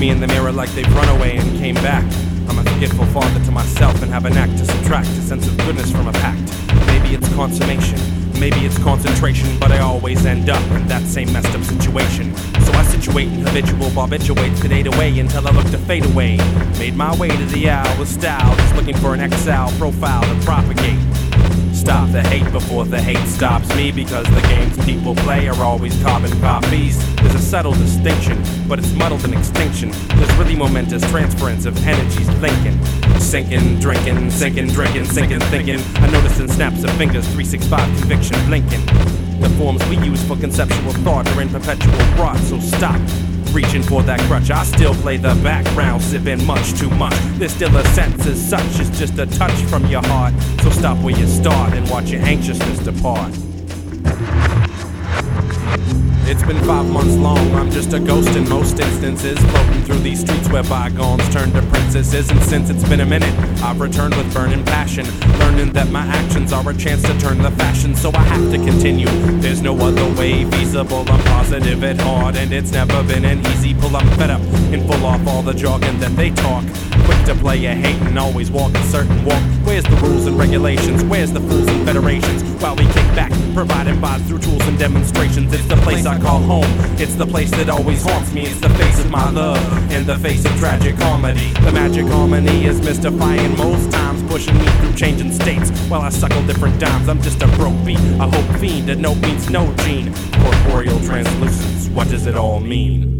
me in the mirror like they've run away and came back. I'm a forgetful father to myself and have an act to subtract a sense of goodness from a pact. Maybe it's consummation, maybe it's concentration, but I always end up in that same messed up situation. So I situate and habitual barbiturates fade away until I look to fade away. Made my way to the owl with style, just looking for an XL profile to propagate. Stop the hate before the hate stops me, because the games people play are always carbon copies. There's a subtle distinction, but it's muddled in extinction. There's really momentous transference of energies linking. Sinking, drinking, sinking, drinking, sinking, thinking. I notice in snaps of fingers, 365 conviction blinking. The forms we use for conceptual thought are in perpetual rot, so stop reaching for that crutch. I still play the background, sipping much too much. There's still a sense as such, it's just a touch from your heart. So stop where you start and watch your anxiousness depart. It's been 5 months long, I'm just a ghost in most instances, floating through these streets where bygones turn to princesses. And since it's been a minute, I've returned with burning passion, learning that my actions are a chance to turn the fashion. So I have to continue, there's no other way feasible. I'm positive at heart, and it's never been an easy pull. I'm fed up and full off all the jargon that they talk, quick to play a hate and always walk a certain walk. Where's the rules and regulations? Where's the fools and federations? While we kick back, providing vibes through tools and demonstrations. It's the place I call home, it's the place that always haunts me. It's the face of my love in the face of tragic comedy. The magic harmony is mystifying most times, pushing me through changing states while I suckle different dimes. I'm just a broke beat, a hope fiend, a note means no gene. Corporeal translucence, what does it all mean?